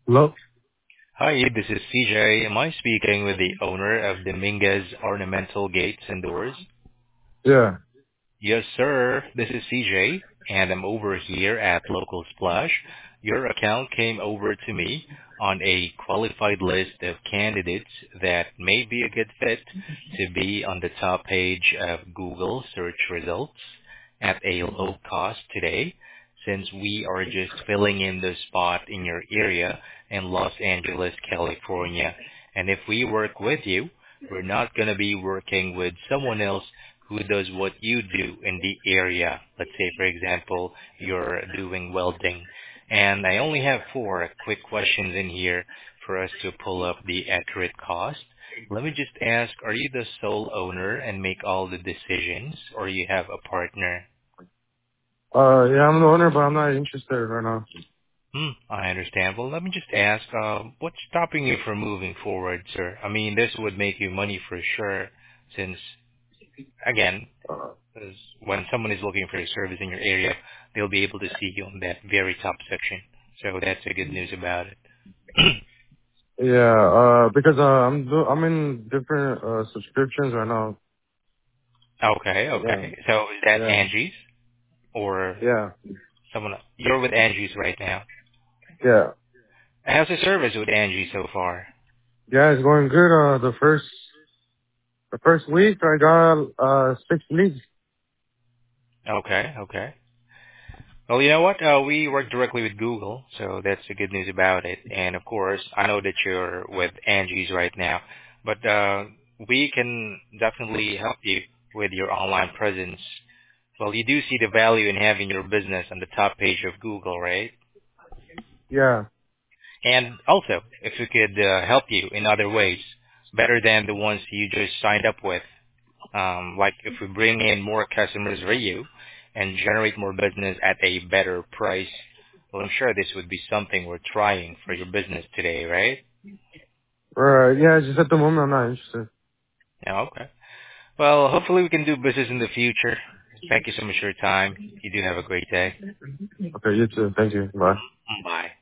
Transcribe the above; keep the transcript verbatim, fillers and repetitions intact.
Hello? Hi, this is C J. Am I speaking with the owner of Dominguez Ornamental Gates and Doors? Yeah. Yes, sir. This is C J, and I'm over here at Local Splash. Your account came over to me on a qualified list of candidates that may be a good fit to be on the top page of Google search results at a low cost today, since we are just filling in the spot in your area in Los Angeles, California. And if we work with you, we're not going to be working with someone else who does what you do in the area. Let's say, for example, you're doing welding. And I only have four quick questions in here for us to pull up the accurate cost. Let me just ask, are you the sole owner and make all the decisions, or you have a partner? Uh, yeah, I'm the owner, but I'm not interested right now. Hmm, I understand. Well, let me just ask, uh, what's stopping you from moving forward, sir? I mean, this would make you money for sure, since, again, Uh, because when someone is looking for a service in your area, they'll be able to see you on that very top section. So that's the good news about it. yeah, uh, because, uh, I'm, do- I'm in different, uh, subscriptions right now. Okay, Yeah. okay. So is that Yeah. Angie's or Yeah. someone else? You're with Angie's right now. Yeah. How's the service with Angie so far? Yeah, it's going good. Uh, the first, the first week I got, uh, six leads. Okay, okay. Well, you know what? Uh, we work directly with Google, so that's the good news about it. And of course, I know that you're with Angie's right now, but uh, we can definitely help you with your online presence. Well, you do see the value in having your business on the top page of Google, right? Yeah. And also, if we could uh, help you in other ways, better than the ones you just signed up with, um, like if we bring in more customers for you and generate more business at a better price, well, I'm sure this would be something we're trying for your business today, right? Right. Yeah, just at the moment I'm not interested. Yeah, okay. Well, hopefully we can do business in the future. Thank you so much for your time. You do have a great day. Okay, you too. Thank you. Bye. Bye.